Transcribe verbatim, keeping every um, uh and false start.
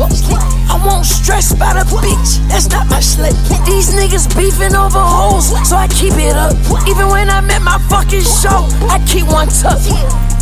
I won't stress about a bitch, that's not my slut. These niggas beefing over hoes, so I keep it up. Even when I'm at my fucking show, I keep one tucked.